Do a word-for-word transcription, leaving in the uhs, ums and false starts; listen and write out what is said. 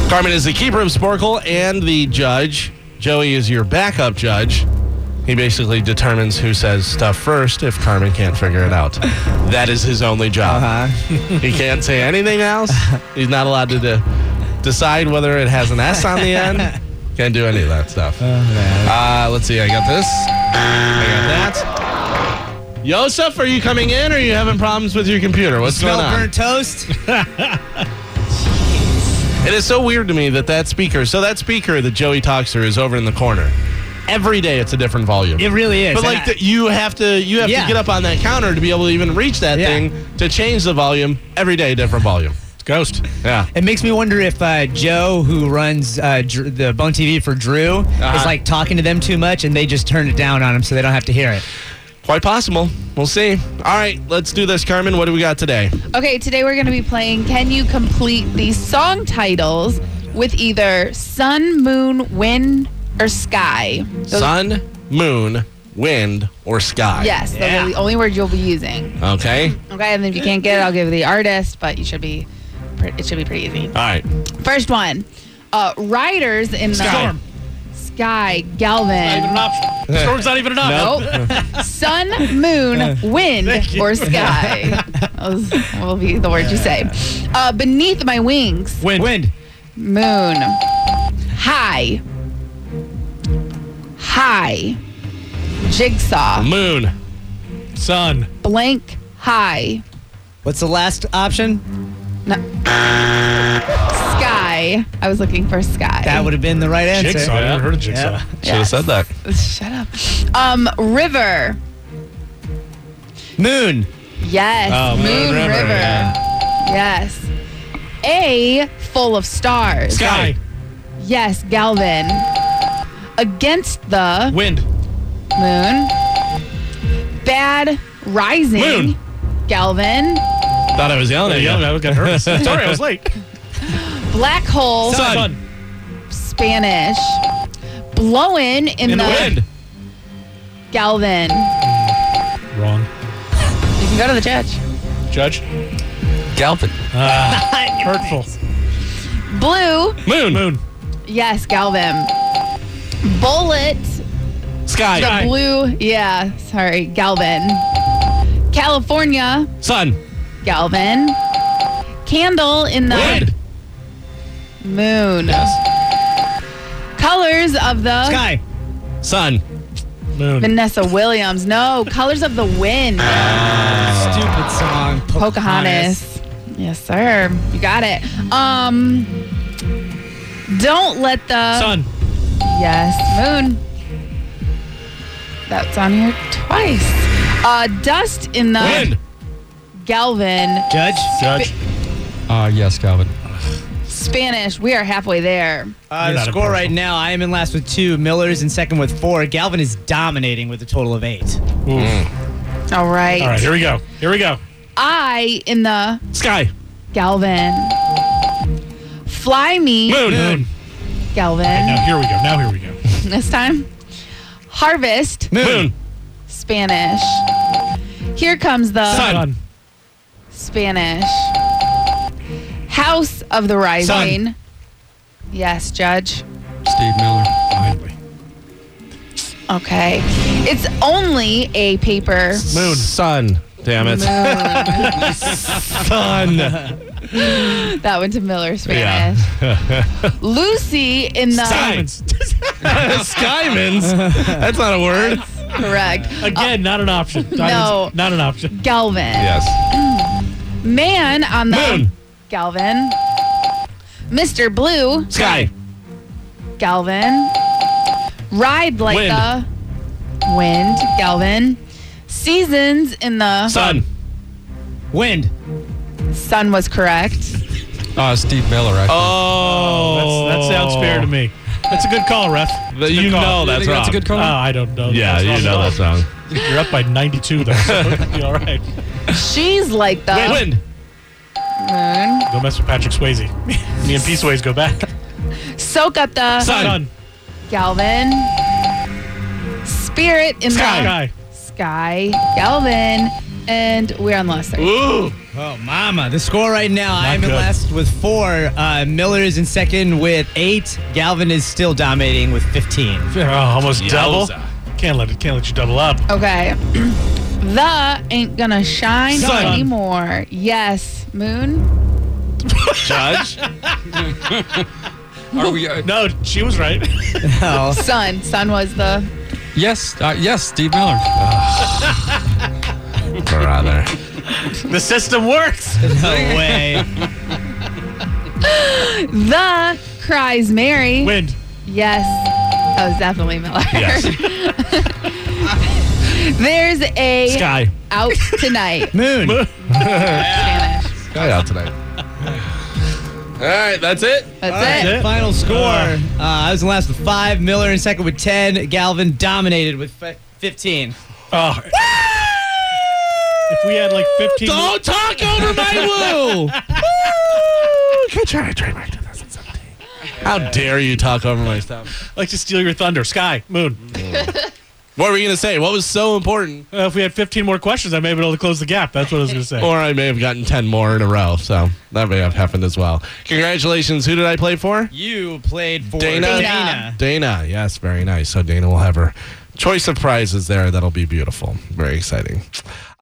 Carmen is the keeper of Sporkle and the judge. Joey is your backup judge. He basically determines who says stuff first if Carmen can't figure it out. That is his only job. Uh-huh. He can't say anything else. He's not allowed to de- decide whether it has an S on the end. Can't do any of that stuff. Oh, man. Uh, let's see. I got this. I got that. Yosef, are you coming in or are you having problems with your computer? What's Smell going on? burnt toast? It is so weird to me that that speaker, so that speaker that Joey talks through is over in the corner. Every day it's a different volume. It really is. But like I, the, you have to you have Yeah. to get up on that counter to be able to even reach that Yeah. thing to change the volume. Every day, different volume. It's Ghost. Yeah. It makes me wonder if uh, Joe, who runs uh, Dr- the Bone T V for Drew, Uh-huh. is like talking to them too much and they just turned it down on him so they don't have to hear it. Quite possible. We'll see. All right, let's do this, Carmen. What do we got today? Okay, today we're going to be playing Can You Complete These Song Titles with either Sun, Moon, Wind, or Sky. Those- Sun, moon, wind, or sky. Yes, those Yeah. are the only words you'll be using. Okay. Okay, and then if you can't get it, I'll give you the artist, but you should be, pre- it should be pretty easy. All right. First one, uh, riders in the Storm. Sky, Not even Galvin. an option. Storm's not even an option. Nope. Sun, moon, wind, or sky. Those will be the words you say. Uh, beneath my wings, Wind. Wind. moon. High. High. Jigsaw. Moon. Sun. Blank. High. What's the last option? No. Sky. I was looking for sky. That would have been the right answer. Jigsaw. I never heard of Jigsaw. Yeah. Should have said that. Shut up. Um, river. Moon. Yes. Oh, moon, Moon river. River, Yes. A full of stars. Sky. Yes, Galvin. Against the Wind. moon. Bad rising. Moon. Galvin. Thought I was yelling at you. Yeah, I got nervous. Sorry, I was late. Black hole. Sun. Spanish. Blowing in, In the wind. Galvin. Wrong. You can go to the judge. Judge. Galvin. Ah, hurtful. Blue. Moon. Moon. Yes, Galvin. Bullet. Sky. The blue. Yeah, sorry. Galvin. California. Sun. Galvin. Candle in the Wind. moon. Yes. Colors of the Sky. Sun. Moon. Vanessa Williams. No, Colors of the Wind. Stupid song. Pocahontas. Yes, sir. You got it. Um, don't let the Sun. Yes, moon. That's on here twice. Uh, dust in the Wind. Galvin. Judge. Judge. Uh, yes, Calvin. Spanish. We are halfway there. Uh, You're the not score impartial. right now, I am in last with two. Miller's in second with four. Galvin is dominating with a total of eight. Oof. All right. All right, here we go. Here we go. I in the Sky. Galvin. Fly me. Moon. Moon. Galvin. Now here we go. Now here we go. This time. Harvest. Moon. Spanish. Here comes the Sun. Spanish. House of the Rising. Yes, Judge. Steve Miller. Finally. Okay. It's only a paper Moon. Sun. Damn it. moon. Sun. That went to Miller Spanish. Lucy in the Simons. Skymans. That's not a word. correct. Again, not an option. no. Not an option. Galvin. Yes. Man on the Moon. Galvin. Mister Blue. Sky. Galvin. Ride like Wind. the wind. Galvin. Seasons in the Sun. Wind. sun was correct. Uh, Steve Miller, actually. Oh. That's, that sounds fair to me. That's a good call, ref. But Good you call. know You that's think wrong. that's a good call? Oh, I don't know. Yeah, That's you wrong know at all. that's wrong. You're up by ninety-two, though. So it'll be all right. She's like the Wind. moon. Don't mess with Patrick Swayze. Me and P Swayze go back. Soak up the Sun. Sun. Galvin. Spirit in Sky. the Sky. sky. Galvin. And we're on the last third. Ooh. Oh, mama. The score right now, I am in good. last with four. Uh, Miller is in second with eight. Galvin is still dominating with fifteen. Oh, almost double. Yowza. Can't let it. Can't let you double up. Okay. The ain't gonna shine Sun. anymore. Yes. Moon? Judge? Are we? Uh, No, she was right. Oh. Sun. Sun was the. yes, uh, yes, Steve Miller. Brother. The system works. No way. The cries Mary. Wind. Yes. That was definitely Miller. Yes. There's a Sky. out tonight. Moon. Spanish. Guy out tonight. All right, that's it. That's That's it. it. Final score. Uh, I was in last with five. Miller in second with ten. Galvin dominated with fi- fifteen. Oh. If we had like fifteen. Don't talk over my woo. Woo! Good try, trademark twenty seventeen. How dare you talk over my stuff? Like to steal your thunder. Sky. Moon. What were you going to say? What was so important? Uh, if we had fifteen more questions, I may be able to close the gap. That's what I was going to say. Or I may have gotten ten more in a row, so that may have happened as well. Congratulations. Who did I play for? You played for Dana. Dana. Dana. Yes, very nice. So Dana will have her choice of prizes there. That'll be beautiful. Very exciting.